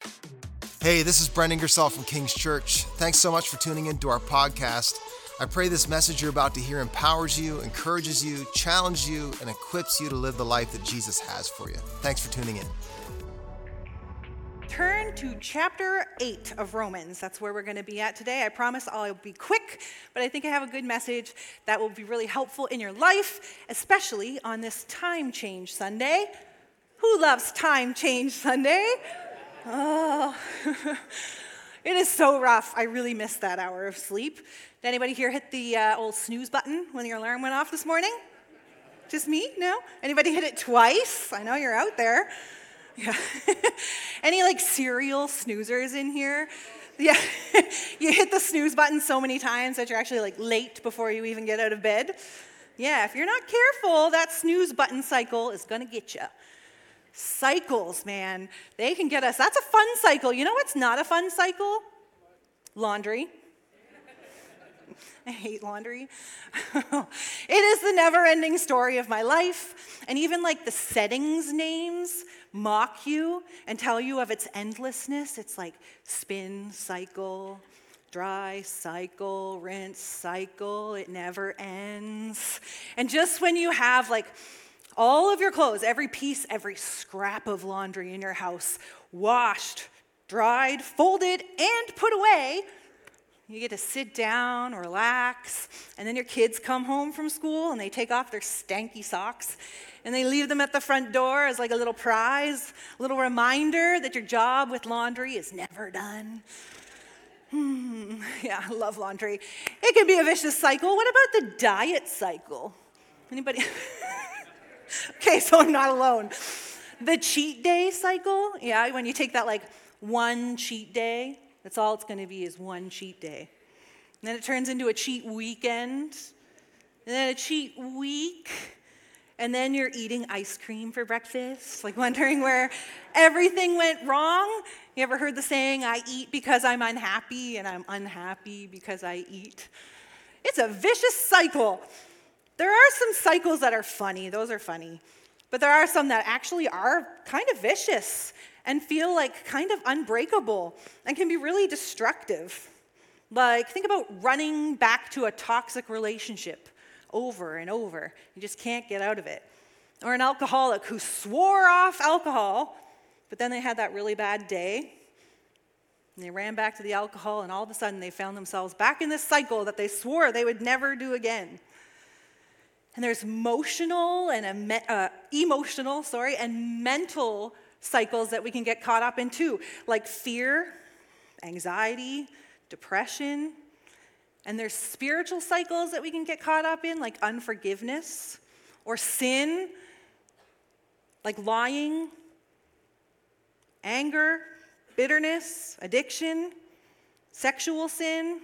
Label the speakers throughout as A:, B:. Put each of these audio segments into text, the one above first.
A: Hey, this is Brent Ingersoll from King's Church. Thanks so much for tuning into our podcast. I pray this message you're about to hear empowers you, encourages you, challenges you, and equips you to live the life that Jesus has for you. Thanks for tuning in.
B: Turn to chapter 8 of Romans. That's where we're going to be at today. I promise I'll be quick, but I think I have a good message that will be really helpful in your life, especially on this Time Change Sunday. Who loves Time Change Sunday? Oh, it is so rough. I really missed that hour of sleep. Did anybody here hit the old snooze button when your alarm went off this morning? Just me? No? Anybody hit it twice? I know you're out there. Yeah. Any serial snoozers in here? Yeah. You hit the snooze button so many times that you're actually late before you even get out of bed. Yeah, if you're not careful, that snooze button cycle is going to get you. Cycles, man, they can get us. That's a fun cycle. You know what's not a fun cycle? Laundry. I hate laundry. It is the never-ending story of my life. And even the settings names mock you and tell you of its endlessness. It's like spin cycle, dry cycle, rinse cycle. It never ends. And just when you have all of your clothes, every piece, every scrap of laundry in your house, washed, dried, folded, and put away, you get to sit down, relax, and then your kids come home from school and they take off their stanky socks and they leave them at the front door as a little prize, a little reminder that your job with laundry is never done. Yeah, I love laundry. It can be a vicious cycle. What about the diet cycle? Anybody? Okay, so I'm not alone. The cheat day cycle, yeah, when you take that one cheat day, that's all it's going to be is one cheat day. And then it turns into a cheat weekend, and then a cheat week, and then you're eating ice cream for breakfast, wondering where everything went wrong. You ever heard the saying, I eat because I'm unhappy, and I'm unhappy because I eat? It's a vicious cycle. There are some cycles that are funny. Those are funny. But there are some that actually are kind of vicious and feel kind of unbreakable and can be really destructive. Think about running back to a toxic relationship over and over. You just can't get out of it. Or an alcoholic who swore off alcohol, but then they had that really bad day. And they ran back to the alcohol, and all of a sudden they found themselves back in this cycle that they swore they would never do again. And there's emotional and mental cycles that we can get caught up in too, like fear, anxiety, depression. And there's spiritual cycles that we can get caught up in, like unforgiveness or sin, like lying, anger, bitterness, addiction, sexual sin.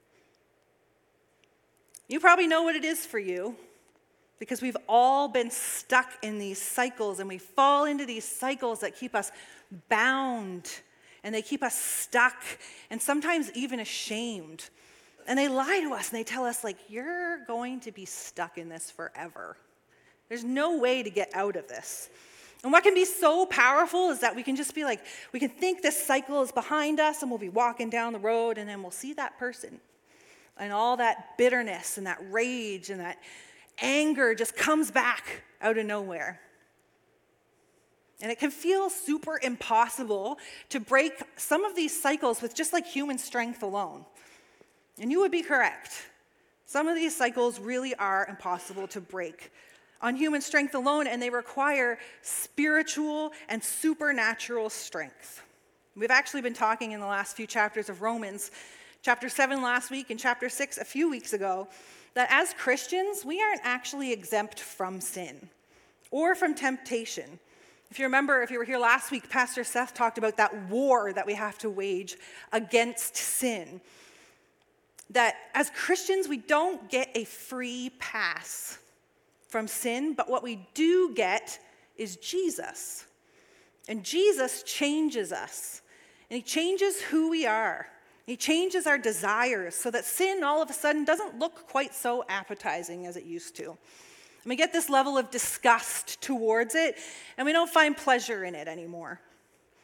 B: You probably know what it is for you, because we've all been stuck in these cycles, and we fall into these cycles that keep us bound, and they keep us stuck, and sometimes even ashamed. And they lie to us, and they tell us, you're going to be stuck in this forever. There's no way to get out of this. And what can be so powerful is that we can just be we can think this cycle is behind us, and we'll be walking down the road, and then we'll see that person. And all that bitterness and that rage and that anger just comes back out of nowhere. And it can feel super impossible to break some of these cycles with just human strength alone. And you would be correct. Some of these cycles really are impossible to break on human strength alone, and they require spiritual and supernatural strength. We've actually been talking in the last few chapters of Romans, chapter 7 last week and chapter 6 a few weeks ago, that as Christians, we aren't actually exempt from sin or from temptation. If you remember, if you were here last week, Pastor Seth talked about that war that we have to wage against sin. That as Christians, we don't get a free pass from sin, but what we do get is Jesus. And Jesus changes us, and he changes who we are. He changes our desires so that sin all of a sudden doesn't look quite so appetizing as it used to. And we get this level of disgust towards it, and we don't find pleasure in it anymore.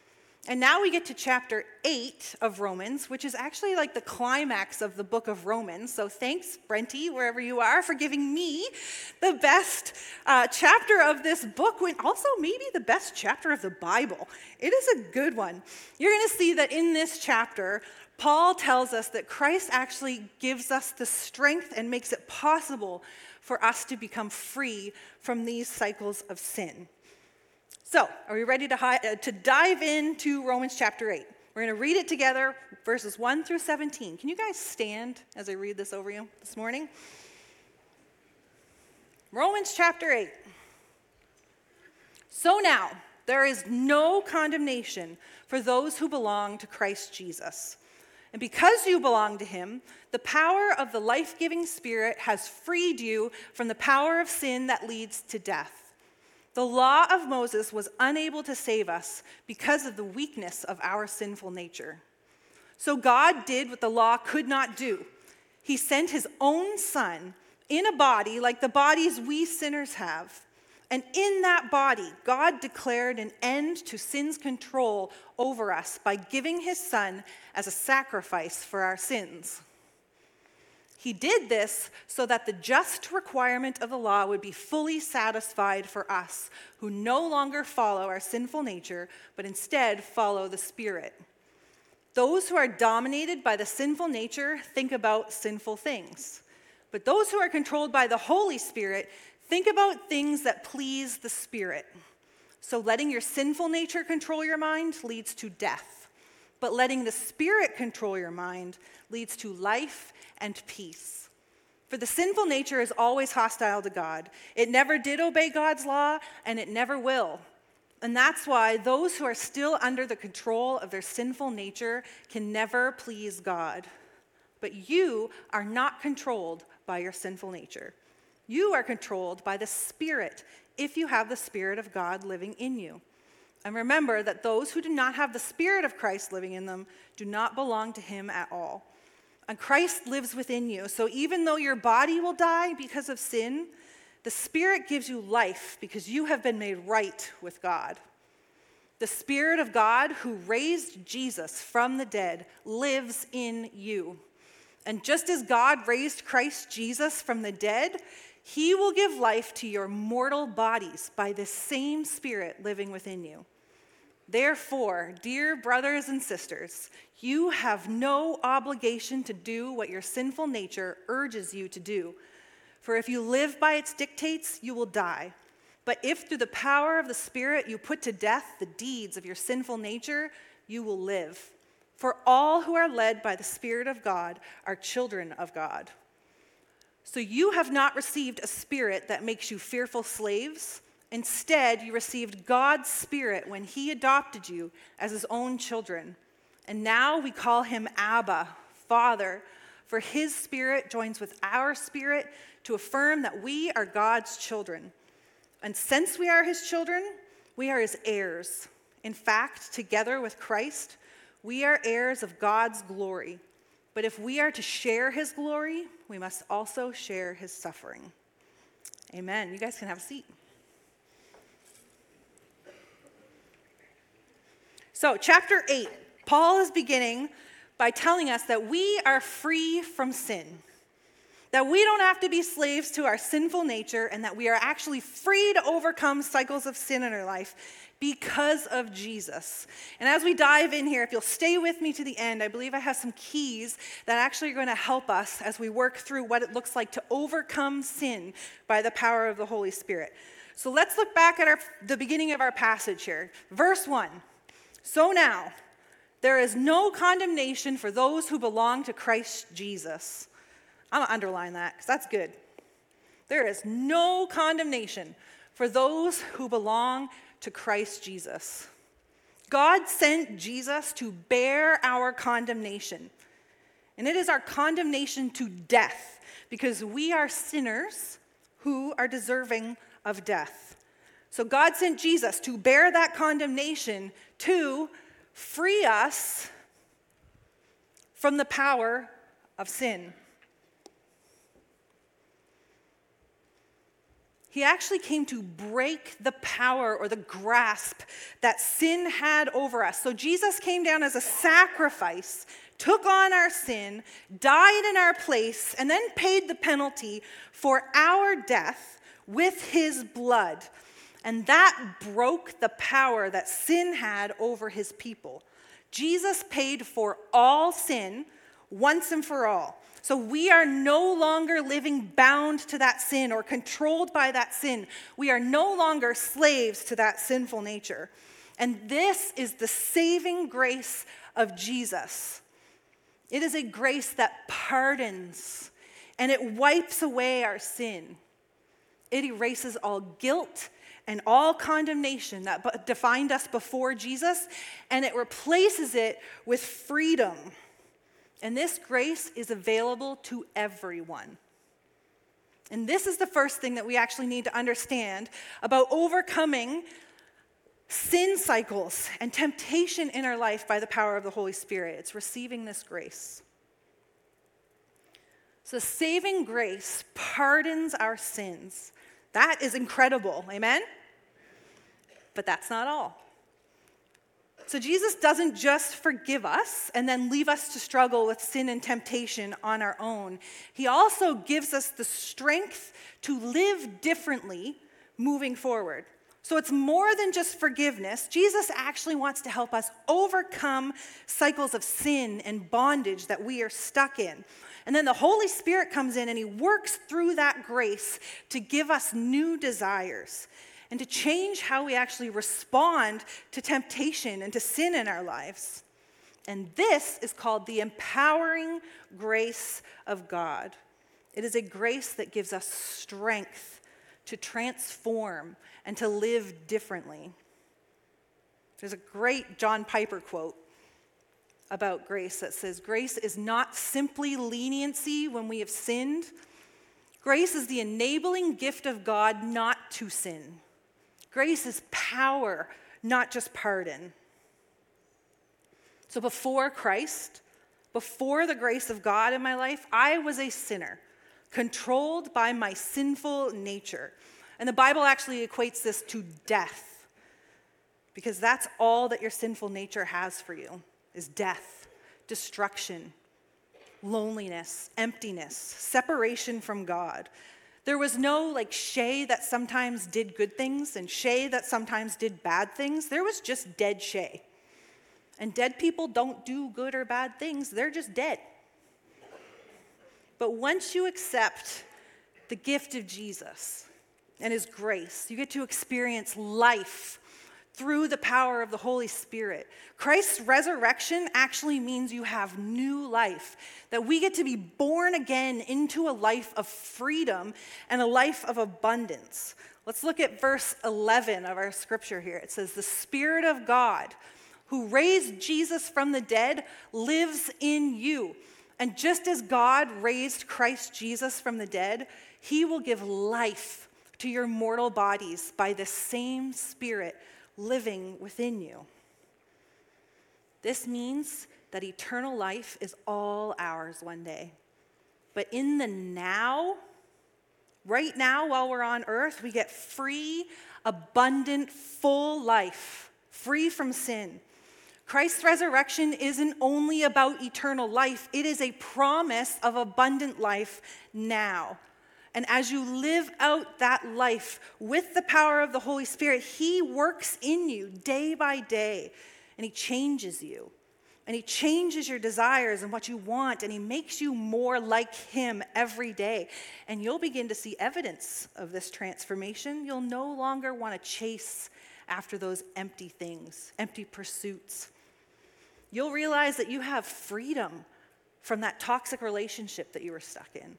B: And now we get to chapter 8 of Romans, which is actually like the climax of the book of Romans. So thanks, Brenty, wherever you are, for giving me the best chapter of this book, and also maybe the best chapter of the Bible. It is a good one. You're going to see that in this chapter, Paul tells us that Christ actually gives us the strength and makes it possible for us to become free from these cycles of sin. So, are we ready to dive into Romans chapter 8? We're going to read it together, verses 1 through 17. Can you guys stand as I read this over you this morning? Romans chapter 8. So now, there is no condemnation for those who belong to Christ Jesus. And because you belong to him, the power of the life-giving Spirit has freed you from the power of sin that leads to death. The law of Moses was unable to save us because of the weakness of our sinful nature. So God did what the law could not do. He sent his own Son in a body like the bodies we sinners have. And in that body, God declared an end to sin's control over us by giving his Son as a sacrifice for our sins. He did this so that the just requirement of the law would be fully satisfied for us, who no longer follow our sinful nature, but instead follow the Spirit. Those who are dominated by the sinful nature think about sinful things, but those who are controlled by the Holy Spirit think about things that please the Spirit. So letting your sinful nature control your mind leads to death, but letting the Spirit control your mind leads to life and peace. For the sinful nature is always hostile to God. It never did obey God's law, and it never will. And that's why those who are still under the control of their sinful nature can never please God. But you are not controlled by your sinful nature. You are controlled by the Spirit if you have the Spirit of God living in you. And remember that those who do not have the Spirit of Christ living in them do not belong to him at all. And Christ lives within you. So even though your body will die because of sin, the Spirit gives you life because you have been made right with God. The Spirit of God who raised Jesus from the dead lives in you. And just as God raised Christ Jesus from the dead, he will give life to your mortal bodies by the same Spirit living within you. Therefore, dear brothers and sisters, you have no obligation to do what your sinful nature urges you to do. For if you live by its dictates, you will die. But if through the power of the Spirit you put to death the deeds of your sinful nature, you will live. For all who are led by the Spirit of God are children of God. So you have not received a spirit that makes you fearful slaves. Instead, you received God's Spirit when he adopted you as his own children. And now we call him Abba, Father, for his Spirit joins with our spirit to affirm that we are God's children. And since we are his children, we are his heirs. In fact, together with Christ, we are heirs of God's glory. But if we are to share his glory, we must also share his suffering. Amen. You guys can have a seat. So, chapter 8, Paul is beginning by telling us that we are free from sin, that we don't have to be slaves to our sinful nature, and that we are actually free to overcome cycles of sin in our life because of Jesus. And as we dive in here, if you'll stay with me to the end, I believe I have some keys that actually are going to help us as we work through what it looks like to overcome sin by the power of the Holy Spirit. So let's look back at the beginning of our passage here. Verse 1. So now, there is no condemnation for those who belong to Christ Jesus. I'm going to underline that because that's good. There is no condemnation for those who belong to Christ Jesus. God sent Jesus to bear our condemnation. And it is our condemnation to death because we are sinners who are deserving of death. So God sent Jesus to bear that condemnation to free us from the power of sin. He actually came to break the power or the grasp that sin had over us. So Jesus came down as a sacrifice, took on our sin, died in our place, and then paid the penalty for our death with his blood. And that broke the power that sin had over his people. Jesus paid for all sin once and for all. So we are no longer living bound to that sin or controlled by that sin. We are no longer slaves to that sinful nature. And this is the saving grace of Jesus. It is a grace that pardons and it wipes away our sin. It erases all guilt and all condemnation that defined us before Jesus, and it replaces it with freedom. And this grace is available to everyone. And this is the first thing that we actually need to understand about overcoming sin cycles and temptation in our life by the power of the Holy Spirit. It's receiving this grace. So saving grace pardons our sins. That is incredible, amen? But that's not all. So Jesus doesn't just forgive us and then leave us to struggle with sin and temptation on our own. He also gives us the strength to live differently moving forward. So it's more than just forgiveness. Jesus actually wants to help us overcome cycles of sin and bondage that we are stuck in. And then the Holy Spirit comes in and he works through that grace to give us new desires and to change how we actually respond to temptation and to sin in our lives. And this is called the empowering grace of God. It is a grace that gives us strength to transform and to live differently. There's a great John Piper quote about grace that says, "Grace is not simply leniency when we have sinned. Grace is the enabling gift of God not to sin. Grace is power, not just pardon." So before Christ, before the grace of God in my life, I was a sinner, controlled by my sinful nature. And the Bible actually equates this to death, because that's all that your sinful nature has for you, is death, destruction, loneliness, emptiness, separation from God. There was no Shay that sometimes did good things and Shay that sometimes did bad things. There was just dead Shay. And dead people don't do good or bad things. They're just dead. But once you accept the gift of Jesus and his grace, you get to experience life through the power of the Holy Spirit. Christ's resurrection actually means you have new life, that we get to be born again into a life of freedom and a life of abundance. Let's look at verse 11 of our scripture here. It says, "The Spirit of God, who raised Jesus from the dead, lives in you. And just as God raised Christ Jesus from the dead, he will give life to your mortal bodies by the same Spirit living within you." This means that eternal life is all ours one day. But in the now, right now while we're on earth, we get free, abundant, full life, free from sin. Christ's resurrection isn't only about eternal life, it is a promise of abundant life now. And as you live out that life with the power of the Holy Spirit, he works in you day by day, and he changes you. And he changes your desires and what you want, and he makes you more like him every day. And you'll begin to see evidence of this transformation. You'll no longer want to chase after those empty things, empty pursuits. You'll realize that you have freedom from that toxic relationship that you were stuck in.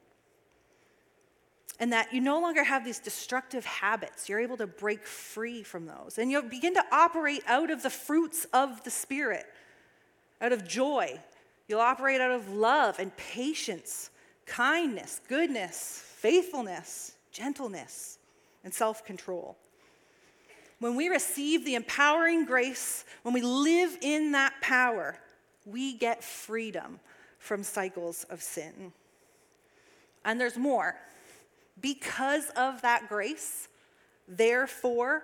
B: And that you no longer have these destructive habits. You're able to break free from those. And you'll begin to operate out of the fruits of the Spirit, out of joy. You'll operate out of love and patience, kindness, goodness, faithfulness, gentleness, and self-control. When we receive the empowering grace, when we live in that power, we get freedom from cycles of sin. And there's more. Because of that grace, therefore,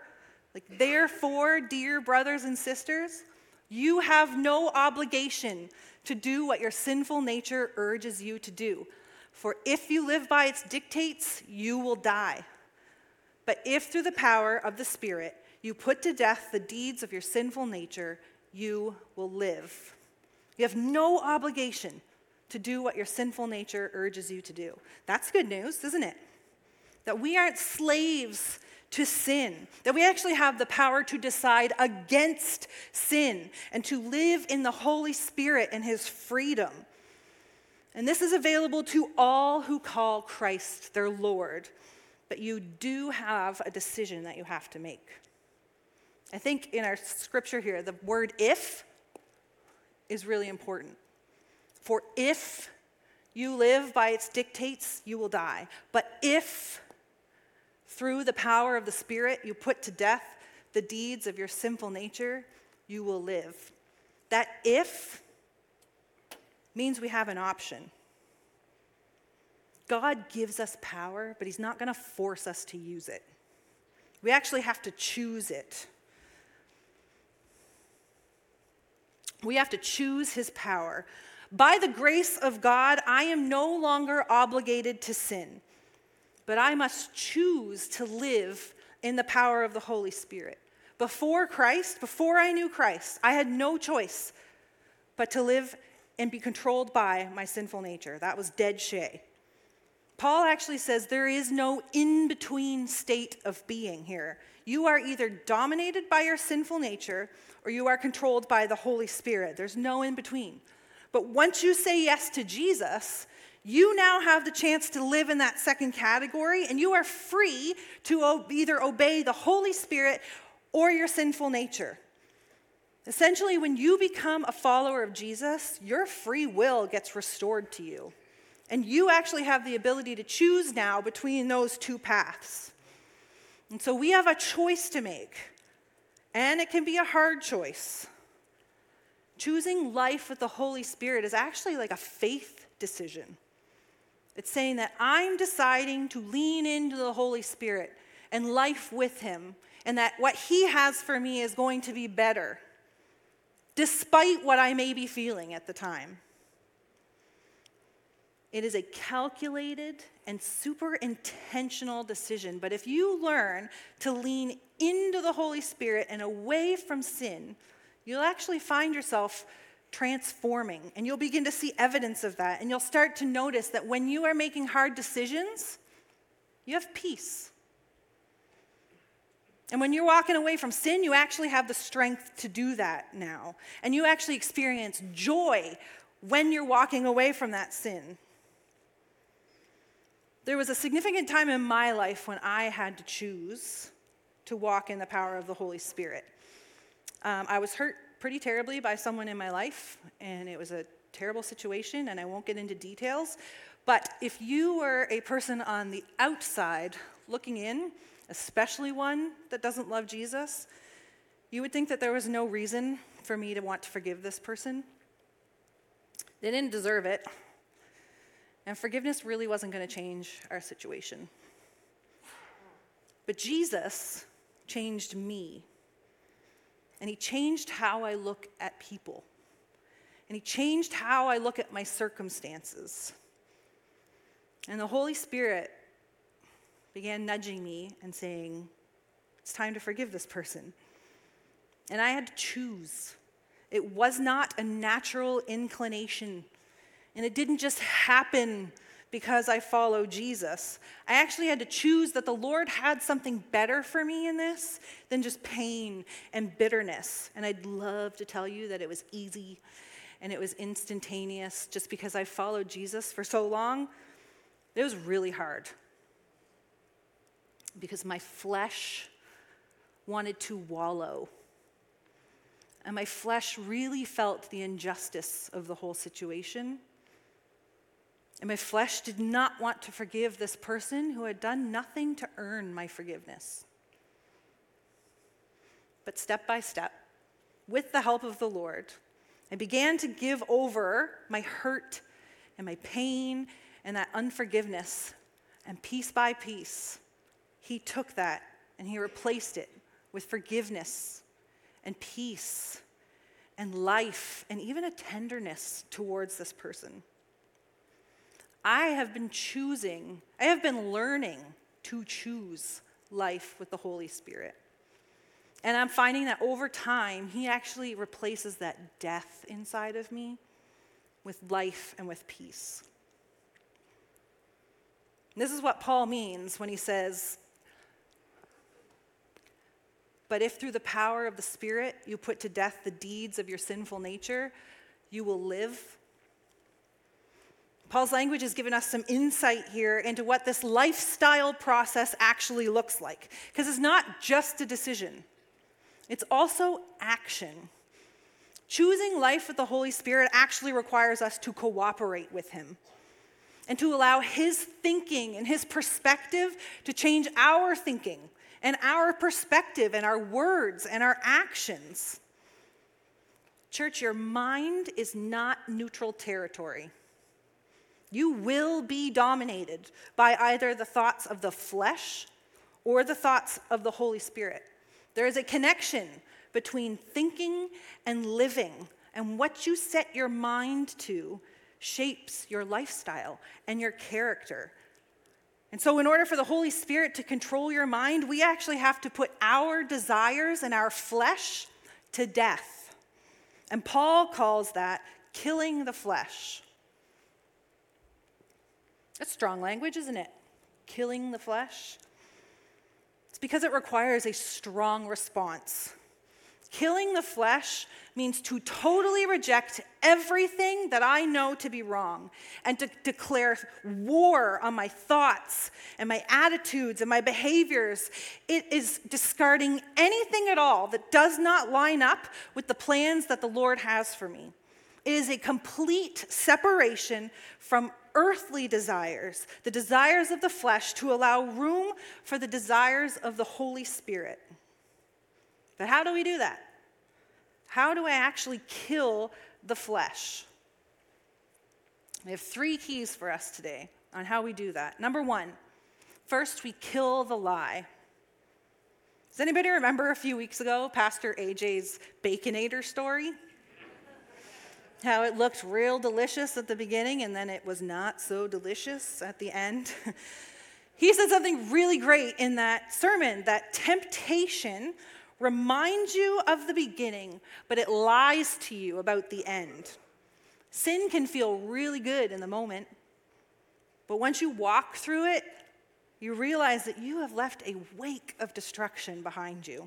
B: dear brothers and sisters, you have no obligation to do what your sinful nature urges you to do. For if you live by its dictates, you will die. But if through the power of the Spirit you put to death the deeds of your sinful nature, you will live. You have no obligation to do what your sinful nature urges you to do. That's good news, isn't it? That we aren't slaves to sin, that we actually have the power to decide against sin and to live in the Holy Spirit and his freedom. And this is available to all who call Christ their Lord. But you do have a decision that you have to make. I think in our scripture here, the word if is really important. For if you live by its dictates, you will die. But if through the power of the Spirit you put to death the deeds of your sinful nature, you will live. That if means we have an option. God gives us power, but he's not going to force us to use it. We actually have to choose it. We have to choose his power. By the grace of God, I am no longer obligated to sin, but I must choose to live in the power of the Holy Spirit. Before I knew Christ, I had no choice but to live and be controlled by my sinful nature. That was dead shay. Paul actually says there is no in-between state of being here. You are either dominated by your sinful nature or you are controlled by the Holy Spirit. There's no in-between. But once you say yes to Jesus, you now have the chance to live in that second category, and you are free to either obey the Holy Spirit or your sinful nature. Essentially, when you become a follower of Jesus, your free will gets restored to you. And you actually have the ability to choose now between those two paths. And so we have a choice to make. And it can be a hard choice. Choosing life with the Holy Spirit is actually like a faith decision. It's saying that I'm deciding to lean into the Holy Spirit and life with him, and that what he has for me is going to be better, despite what I may be feeling at the time. It is a calculated and super intentional decision. But if you learn to lean into the Holy Spirit and away from sin, you'll actually find yourself transforming. And you'll begin to see evidence of that. And you'll start to notice that when you are making hard decisions, you have peace. And when you're walking away from sin, you actually have the strength to do that now. And you actually experience joy when you're walking away from that sin. There was a significant time in my life when I had to choose to walk in the power of the Holy Spirit. I was hurt pretty terribly by someone in my life, and it was a terrible situation, and I won't get into details. But if you were a person on the outside looking in, especially one that doesn't love Jesus, you would think that there was no reason for me to want to forgive this person. They didn't deserve it. And forgiveness really wasn't going to change our situation. But Jesus changed me. And he changed how I look at people. And he changed how I look at my circumstances. And the Holy Spirit began nudging me and saying, it's time to forgive this person. And I had to choose. It was not a natural inclination. And it didn't just happen because I followed Jesus. I actually had to choose that the Lord had something better for me in this than just pain and bitterness. And I'd love to tell you that it was easy and it was instantaneous just because I followed Jesus for so long. It was really hard because my flesh wanted to wallow. And my flesh really felt the injustice of the whole situation. And my flesh did not want to forgive this person who had done nothing to earn my forgiveness. But step by step, with the help of the Lord, I began to give over my hurt and my pain and that unforgiveness And piece by piece, he took that and he replaced it with forgiveness and peace and life and even a tenderness towards this person. I have been learning to choose life with the Holy Spirit. And I'm finding that over time, he actually replaces that death inside of me with life and with peace. And this is what Paul means when he says, "But if through the power of the Spirit you put to death the deeds of your sinful nature, you will live." Paul's language has given us some insight here into what this lifestyle process actually looks like. Because it's not just a decision. It's also action. Choosing life with the Holy Spirit actually requires us to cooperate with him and to allow his thinking and his perspective to change our thinking and our perspective and our words and our actions. Church, your mind is not neutral territory. You will be dominated by either the thoughts of the flesh or the thoughts of the Holy Spirit. There is a connection between thinking and living, and what you set your mind to shapes your lifestyle and your character. And so in order for the Holy Spirit to control your mind, we actually have to put our desires and our flesh to death. And Paul calls that killing the flesh. That's strong language, isn't it? Killing the flesh. It's because it requires a strong response. Killing the flesh means to totally reject everything that I know to be wrong and to declare war on my thoughts and my attitudes and my behaviors. It is discarding anything at all that does not line up with the plans that the Lord has for me. It is a complete separation from earthly desires, the desires of the flesh, to allow room for the desires of the Holy Spirit. But how do we do that? How do I actually kill the flesh? We have 3 keys for us today on how we do that. Number 1, first we kill the lie. Does anybody remember a few weeks ago Pastor AJ's Baconator story? How it looked real delicious at the beginning and then it was not so delicious at the end. He said something really great in that sermon, that temptation reminds you of the beginning, but it lies to you about the end. Sin can feel really good in the moment, but once you walk through it, you realize that you have left a wake of destruction behind you.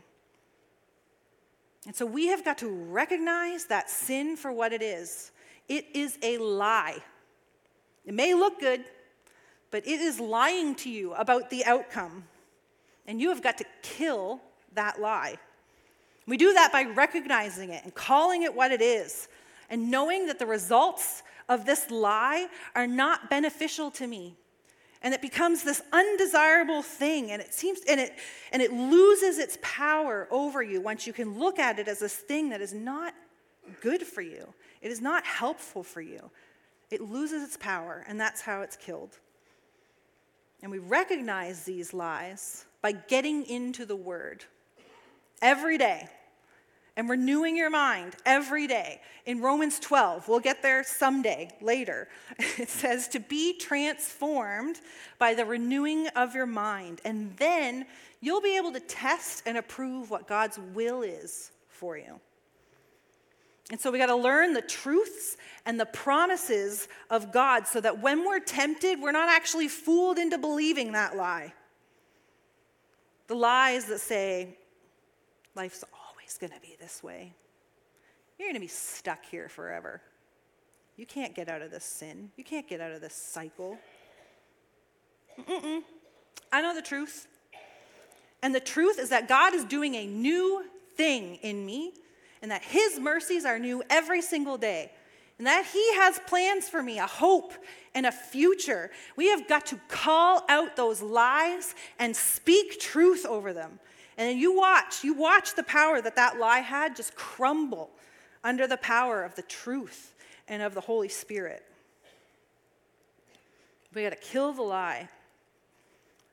B: And so we have got to recognize that sin for what it is. It is a lie. It may look good, but it is lying to you about the outcome. And you have got to kill that lie. We do that by recognizing it and calling it what it is and knowing that the results of this lie are not beneficial to me. And it becomes this undesirable thing, and it loses its power over you once you can look at it as this thing that is not good for you. It is not helpful for you. It loses its power, and that's how it's killed. And we recognize these lies by getting into the Word every day and renewing your mind every day. In Romans 12, we'll get there someday, later, it says to be transformed by the renewing of your mind. And then you'll be able to test and approve what God's will is for you. And so we got to learn the truths and the promises of God so that when we're tempted, we're not actually fooled into believing that lie. The lies that say, life's always going to be this way. You're going to be stuck here forever. You can't get out of this sin. You can't get out of this cycle. I know the truth. And the truth is that God is doing a new thing in me, and that his mercies are new every single day, and that he has plans for me, a hope and a future. We have got to call out those lies and speak truth over them. And then you watch the power that lie had just crumble under the power of the truth and of the Holy Spirit. We got to kill the lie.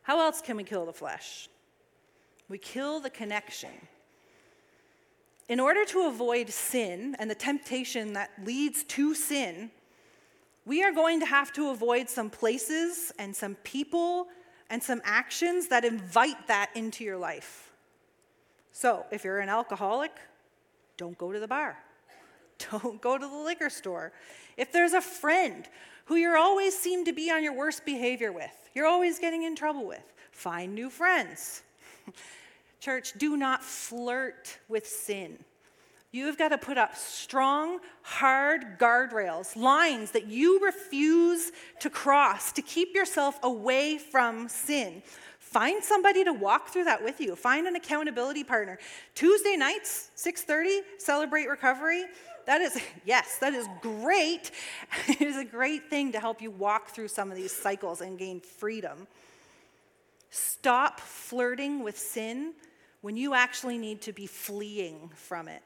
B: How else can we kill the flesh? We kill the connection. In order to avoid sin and the temptation that leads to sin, we are going to have to avoid some places and some people and some actions that invite that into your life. So, if you're an alcoholic, don't go to the bar. Don't go to the liquor store. If there's a friend who you always seem to be on your worst behavior with, you're always getting in trouble with, find new friends. Church, do not flirt with sin. You've got to put up strong, hard guardrails, lines that you refuse to cross to keep yourself away from sin. Find somebody to walk through that with you. Find an accountability partner. Tuesday nights, 6:30, Celebrate Recovery. That is great. It is a great thing to help you walk through some of these cycles and gain freedom. Stop flirting with sin when you actually need to be fleeing from it.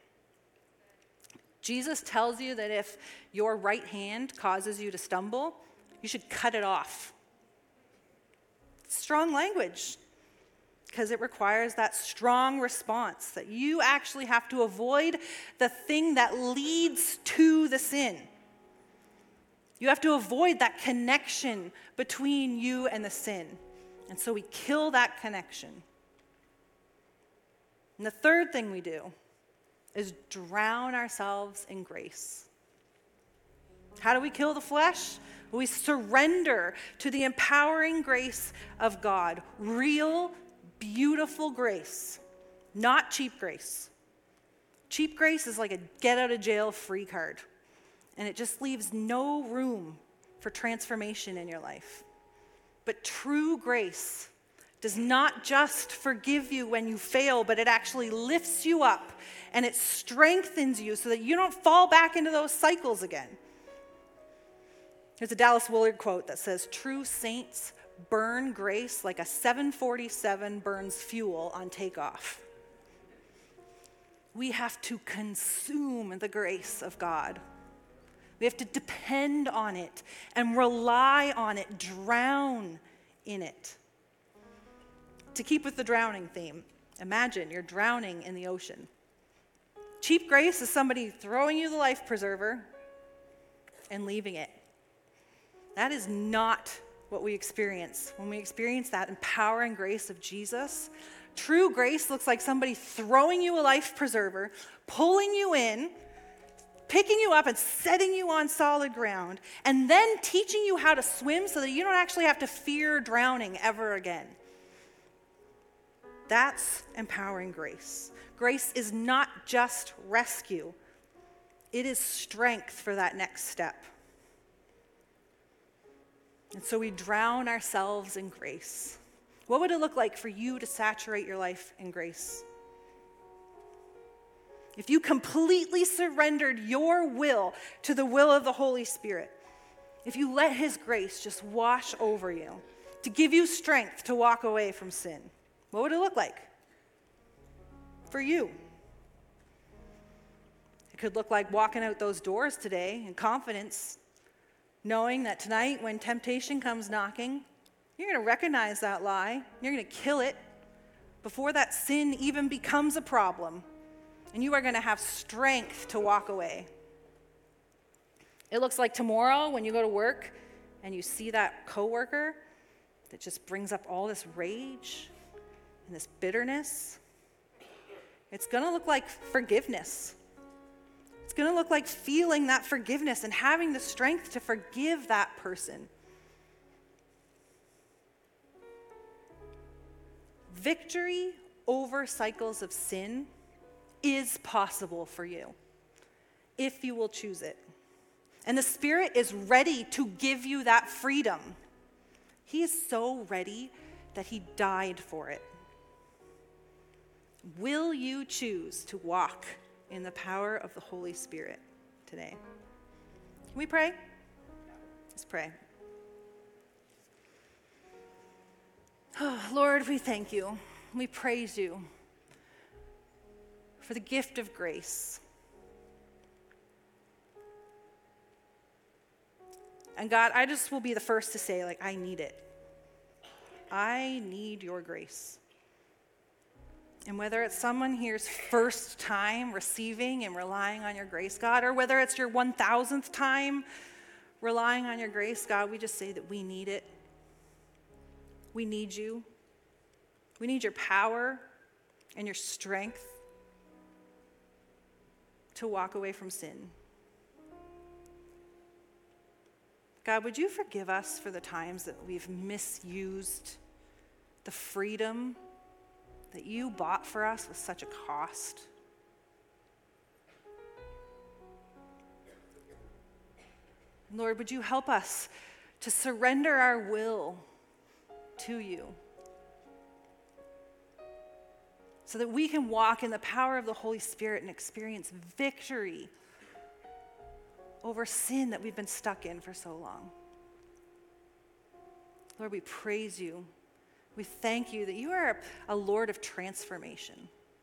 B: Jesus tells you that if your right hand causes you to stumble, you should cut it off. Strong language, because it requires that strong response that you actually have to avoid the thing that leads to the sin. You have to avoid that connection between you and the sin. And so we kill that connection. And the third thing we do is drown ourselves in grace. How do we kill the flesh? We surrender to the empowering grace of God. Real, beautiful grace, not cheap grace. Cheap grace is like a get-out-of-jail-free card, and it just leaves no room for transformation in your life. But true grace does not just forgive you when you fail, but it actually lifts you up and it strengthens you so that you don't fall back into those cycles again. There's a Dallas Willard quote that says, "True saints burn grace like a 747 burns fuel on takeoff." We have to consume the grace of God. We have to depend on it and rely on it, drown in it. To keep with the drowning theme, imagine you're drowning in the ocean. Cheap grace is somebody throwing you the life preserver and leaving it. That is not what we experience when we experience that empowering grace of Jesus. True grace looks like somebody throwing you a life preserver, pulling you in, picking you up and setting you on solid ground, and then teaching you how to swim so that you don't actually have to fear drowning ever again. That's empowering grace. Grace is not just rescue. It is strength for that next step. And so we drown ourselves in grace. What would it look like for you to saturate your life in grace? If you completely surrendered your will to the will of the Holy Spirit, if you let His grace just wash over you to give you strength to walk away from sin, what would it look like for you? It could look like walking out those doors today in confidence, knowing that tonight when temptation comes knocking, you're going to recognize that lie. You're going to kill it before that sin even becomes a problem. And you are going to have strength to walk away. It looks like tomorrow when you go to work and you see that coworker that just brings up all this rage and this bitterness. It's going to look like forgiveness. It's going to look like feeling that forgiveness and having the strength to forgive that person. Victory over cycles of sin is possible for you if you will choose it. And the Spirit is ready to give you that freedom. He is so ready that He died for it. Will you choose to walk in the power of the Holy Spirit today? Can we pray? Let's pray. Oh, Lord, we thank you. We praise you for the gift of grace. And God, I just will be the first to say, I need it. I need your grace. And whether it's someone here's first time receiving and relying on your grace, God, or whether it's your 1,000th time relying on your grace, God, we just say that we need it. We need you. We need your power and your strength to walk away from sin. God, would you forgive us for the times that we've misused the freedom that you bought for us with such a cost? Lord, would you help us to surrender our will to you so that we can walk in the power of the Holy Spirit and experience victory over sin that we've been stuck in for so long. Lord, we praise you. We thank you that you are a Lord of transformation.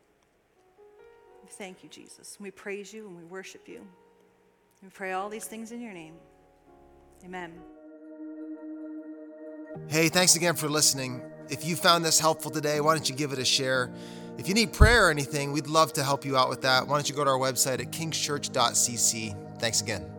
B: We thank you, Jesus. We praise you and we worship you. We pray all these things in your name. Amen.
A: Hey, thanks again for listening. If you found this helpful today, why don't you give it a share? If you need prayer or anything, we'd love to help you out with that. Why don't you go to our website at kingschurch.cc. Thanks again.